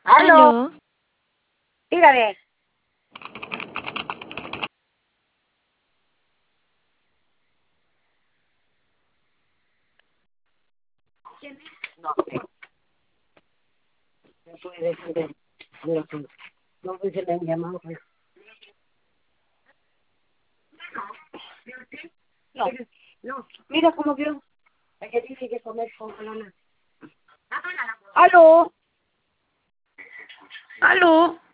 Aló, Aló, dígame. No sé, no puede defender. No sé, no sé si le han llamado. Pues. No, no, mira cómo vio. Es que tiene que comer con banana. Aló, aló.